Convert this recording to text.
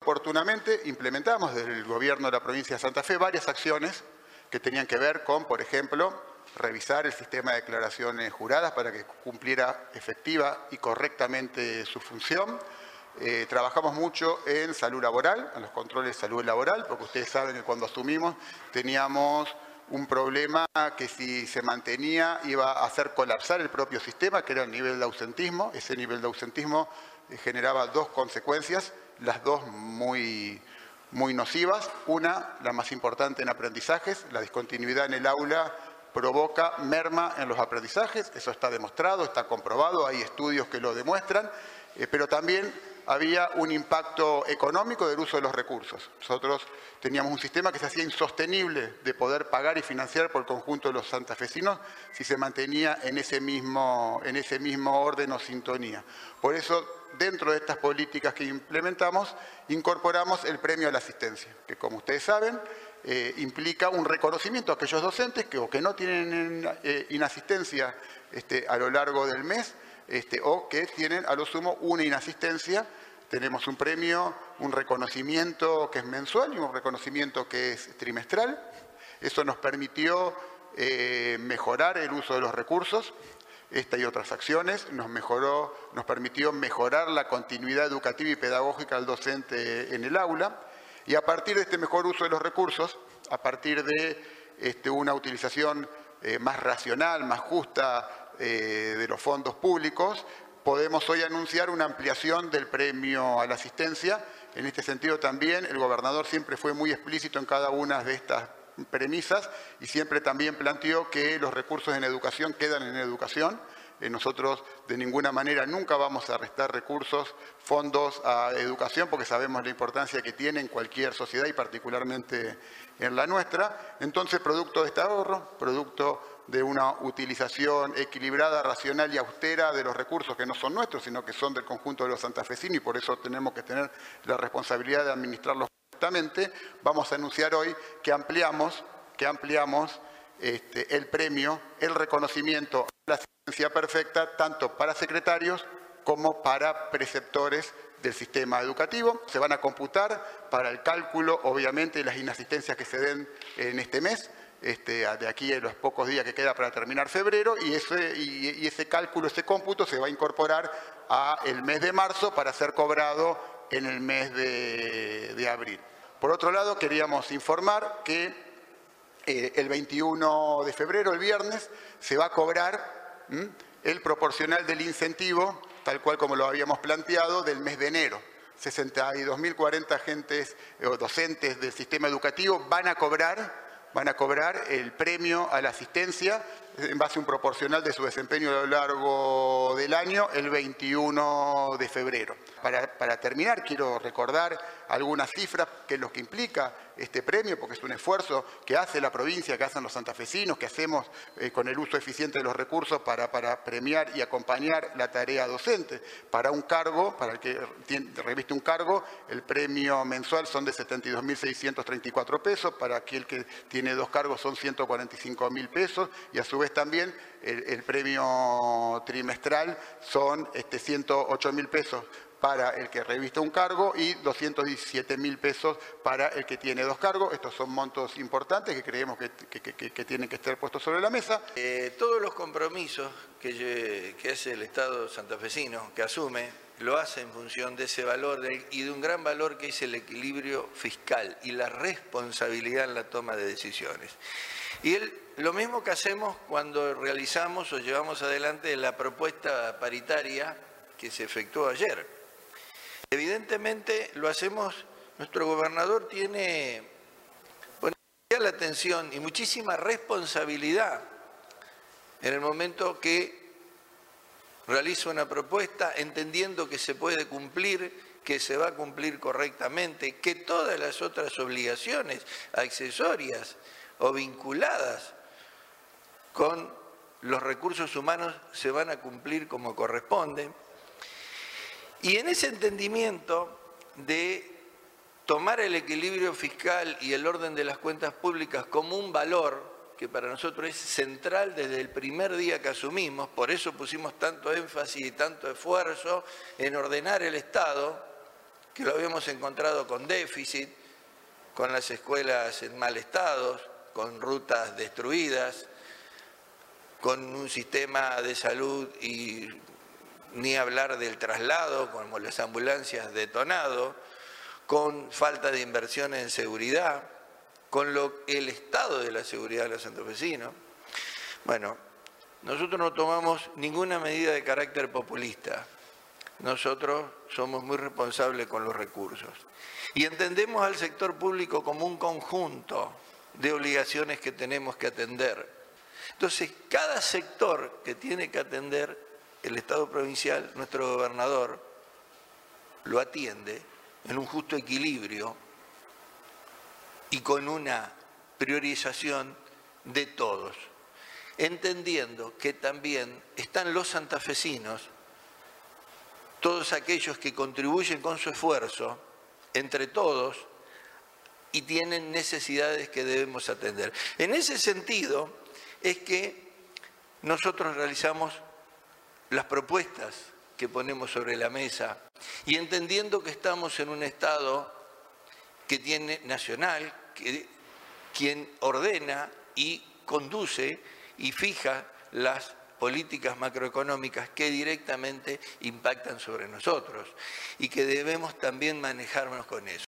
oportunamente implementamos desde el gobierno de la provincia de Santa Fe varias acciones que tenían que ver con, por ejemplo, revisar el sistema de declaraciones juradas para que cumpliera efectiva y correctamente su función. Trabajamos mucho en salud laboral, en los controles de salud laboral, porque ustedes saben que cuando asumimos teníamos un problema que si se mantenía iba a hacer colapsar el propio sistema, que era el nivel de ausentismo. Ese nivel de ausentismo generaba dos consecuencias, las dos muy nocivas. Una, la más importante en aprendizajes, la discontinuidad en el aula provoca merma en los aprendizajes, eso está demostrado, está comprobado, hay estudios que lo demuestran, pero también había un impacto económico del uso de los recursos. Nosotros teníamos un sistema que se hacía insostenible de poder pagar y financiar por el conjunto de los santafesinos si se mantenía en ese mismo orden o sintonía. Por eso, dentro de estas políticas que implementamos, incorporamos el premio a la asistencia, que como ustedes saben, implica un reconocimiento a aquellos docentes que no tienen inasistencia a lo largo del mes, o que tienen a lo sumo una inasistencia. Tenemos un premio, un reconocimiento que es mensual y un reconocimiento que es trimestral. Eso nos permitió mejorar el uso de los recursos. Esta y otras acciones nos permitió mejorar la continuidad educativa y pedagógica del docente en el aula. Y a partir de este mejor uso de los recursos, a partir de una utilización más racional, más justa de los fondos públicos, podemos hoy anunciar una ampliación del premio a la asistencia. En este sentido también el gobernador siempre fue muy explícito en cada una de estas premisas y siempre también planteó que los recursos en educación quedan en educación. Nosotros de ninguna manera nunca vamos a restar recursos, fondos a educación, porque sabemos la importancia que tiene en cualquier sociedad y particularmente en la nuestra. Entonces, producto de este ahorro, producto de una utilización equilibrada, racional y austera de los recursos que no son nuestros, sino que son del conjunto de los santafesinos, y por eso tenemos que tener la responsabilidad de administrarlos correctamente, vamos a anunciar hoy que ampliamos el premio, el reconocimiento a la asistencia perfecta, tanto para secretarios como para preceptores del sistema educativo. Se van a computar para el cálculo, obviamente, las inasistencias que se den en este mes, de aquí a los pocos días que queda para terminar febrero, y ese cálculo, ese cómputo se va a incorporar al mes de marzo para ser cobrado en el mes de abril. Por otro lado, queríamos informar que el 21 de febrero, el viernes, se va a cobrar el proporcional del incentivo, tal cual como lo habíamos planteado, del mes de enero. 62.040 agentes o docentes del sistema educativo van a cobrar el premio a la asistencia en base a un proporcional de su desempeño a lo largo del año, el 21 de febrero. Para terminar, quiero recordar algunas cifras que es lo que implica este premio, porque es un esfuerzo que hace la provincia, que hacen los santafesinos, que hacemos con el uso eficiente de los recursos para premiar y acompañar la tarea docente. Para un cargo, para el que reviste un cargo, el premio mensual son de 72.634 pesos, para aquel que tiene dos cargos son 145.000 pesos, y a su vez también el premio trimestral son 108.000 pesos para el que reviste un cargo y 217.000 pesos para el que tiene dos cargos. Estos son montos importantes que creemos que tienen que estar puestos sobre la mesa. Todos los compromisos que hace el Estado santafesino, que asume, lo hace en función de ese valor y de un gran valor que es el equilibrio fiscal y la responsabilidad en la toma de decisiones. Y lo mismo que hacemos cuando realizamos o llevamos adelante la propuesta paritaria que se efectuó ayer. Evidentemente lo hacemos, nuestro gobernador tiene la atención y muchísima responsabilidad en el momento que realiza una propuesta, entendiendo que se puede cumplir, que se va a cumplir correctamente, que todas las otras obligaciones accesorias o vinculadas con los recursos humanos se van a cumplir como corresponde. Y en ese entendimiento de tomar el equilibrio fiscal y el orden de las cuentas públicas como un valor que para nosotros es central desde el primer día que asumimos, por eso pusimos tanto énfasis y tanto esfuerzo en ordenar el Estado, que lo habíamos encontrado con déficit, con las escuelas en mal estado, con rutas destruidas, con un sistema de salud y ni hablar del traslado, como las ambulancias detonado, con falta de inversiones en seguridad, con el estado de la seguridad de los santafesinos. Bueno, nosotros no tomamos ninguna medida de carácter populista. Nosotros somos muy responsables con los recursos. Y entendemos al sector público como un conjunto de obligaciones que tenemos que atender. Entonces, cada sector que tiene que atender, el Estado provincial, nuestro gobernador, lo atiende en un justo equilibrio y con una priorización de todos, entendiendo que también están los santafesinos, todos aquellos que contribuyen con su esfuerzo, entre todos, y tienen necesidades que debemos atender. En ese sentido es que nosotros realizamos las propuestas que ponemos sobre la mesa y entendiendo que estamos en un Estado que tiene nacional, quien ordena y conduce y fija las políticas macroeconómicas que directamente impactan sobre nosotros y que debemos también manejarnos con eso.